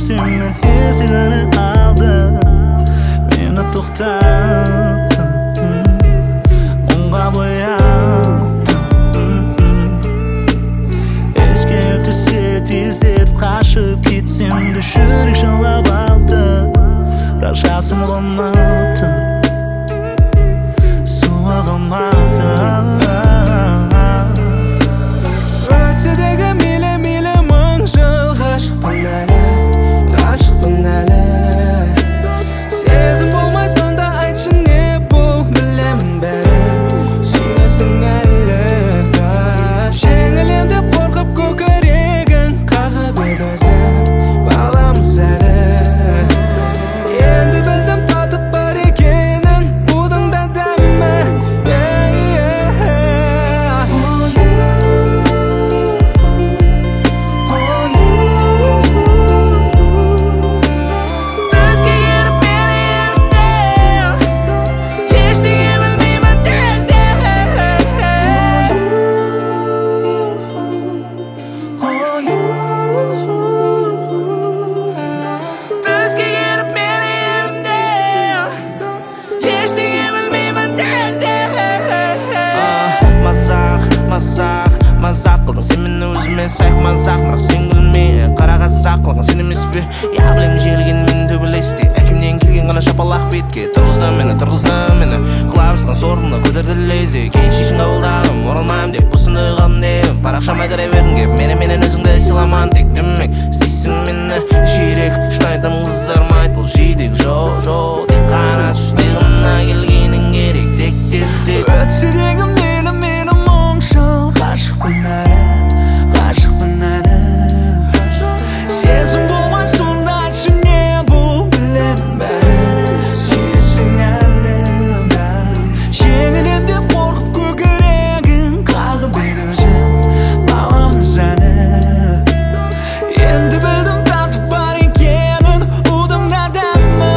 Жүрсем мен есігіні алды мені тоқтат мұңға бояп еске түссе тездетіп қашып кетсем де жүрек жылап алды бірақ жасым болмапты суы қалмады өтседегі мейлі мың жыл ғашықпын әлі сезім болмай сонда айтшы не бұл білемін бәрі сүйесің әлі жеңілем деп қорқып көкірегін қағып еді өзің баламыз әлі енді білдім татып бар екенін будың да дәмі мазақ қылдың сен мені өзіме сайық мазақ бірақ сен күлме қара қазақ қылған сен емес пе я білем желген мен төбелесте әкемнен келген ғана шапалақ бетке тұрғызды мені құлап жатқан сорымды көтерді лезде кейін шешім қабылдадым оралмаймын деп осында қалдым деп парақшама кіре бердің кеп менен өзіңді сыйламан тек демек іздейсің мені жиірек шын айтамын қызармайды бұл жидек жоқ тек қана түсте ғана келгенің керек тек тезде өтседегі мейлі мың жыл ғашықпын әлі сезім болмай сонда айтшы не бұл білемін бәрі сүйесің әлі жеңілем деп қорқып көкірегін қағып еді өзің баламыз әлі енді білдім татып бар екенін удың да дәмі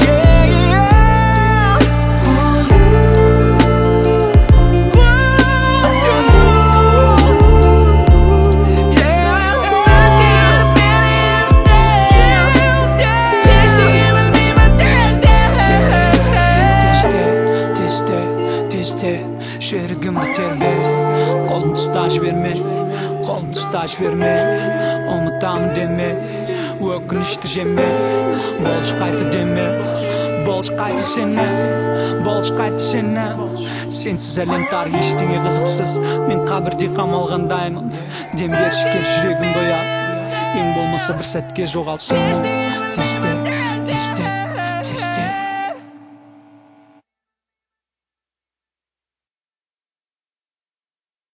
жүрегімді тербет қолымды ұста жіберме ұмытамын деме өкінішті жеме болшы қайты сені сенсіз әлем тар ештеңе қызықсыз мен қабірде қамалғандаймын дем берші кел жүрегімді оят ең болмаса бір сәтке жоғалсын тезде